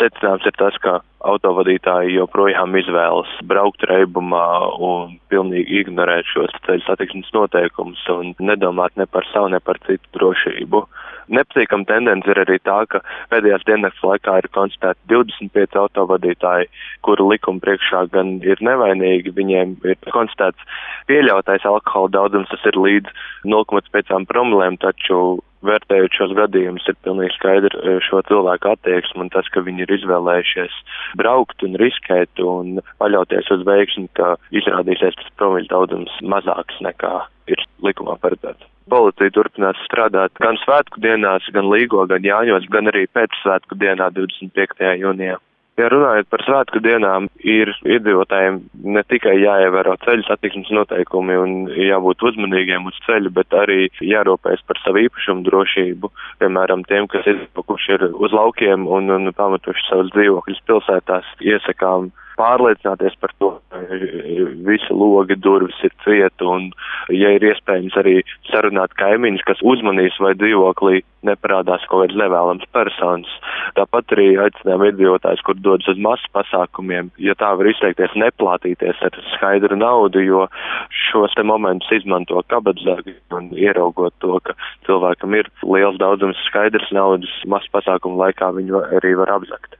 secinājums ir tas, ka autovadītāji joprojām izvēlas braukt reibumā un pilnīgi ignorēt šos ceļu satiksmes noteikumus un nedomāt ne par savu, ne par citu drošību. Nepatīkama tendence ir arī tā, ka pēdējās diennakts laikā ir konstatēti 25 autovadītāji, kuru likuma priekšā gan ir nevainīgi, viņiem ir konstatēts pieļautais alkohola daudzums, tas ir līdz 0,5 promilēm, taču vērtējot šos gadījumus ir pilnīgi skaidri šo cilvēku attieksmi un tas, ka viņi ir izvēlējušies braukt un riskēt un paļauties uz veiksmi, ka izrādīsies tas promīļu daudzums mazāks nekā ir likumā paredzēts. Policija turpinās strādāt gan svētku dienās, gan Līgo, gan Jāņos, gan arī pēc svētku dienā 25. jūnijā. Ja runājot par svētku dienām, ir iedzīvotājiem ne tikai jāievēro ceļu satiksmes noteikumi un jābūt uzmanīgiem uz ceļu, bet arī jārūpējas par savu īpašumu drošību. Piemēram, tiem, kas izbraukuši ir uz laukiem un pametuši savus dzīvokļus pilsētās, iesakām pārliecināties par to, ka visi logi, durvis ir cieta un, ja ir iespējams, arī sarunāt kaimiņus, kas uzmanīs, vai dzīvoklī neparādās kaut kāds nevēlams personas. Tāpat arī aicinām iedzīvotājus, kur dodas uz masu pasākumiem, ja tā var izteikties, neplātīties ar skaidru naudu, jo šos te momentus izmanto kabatzāgi un ieraugot to, ka cilvēkam ir liels daudzums skaidrs naudas masu pasākumu laikā, viņu arī var apzakt.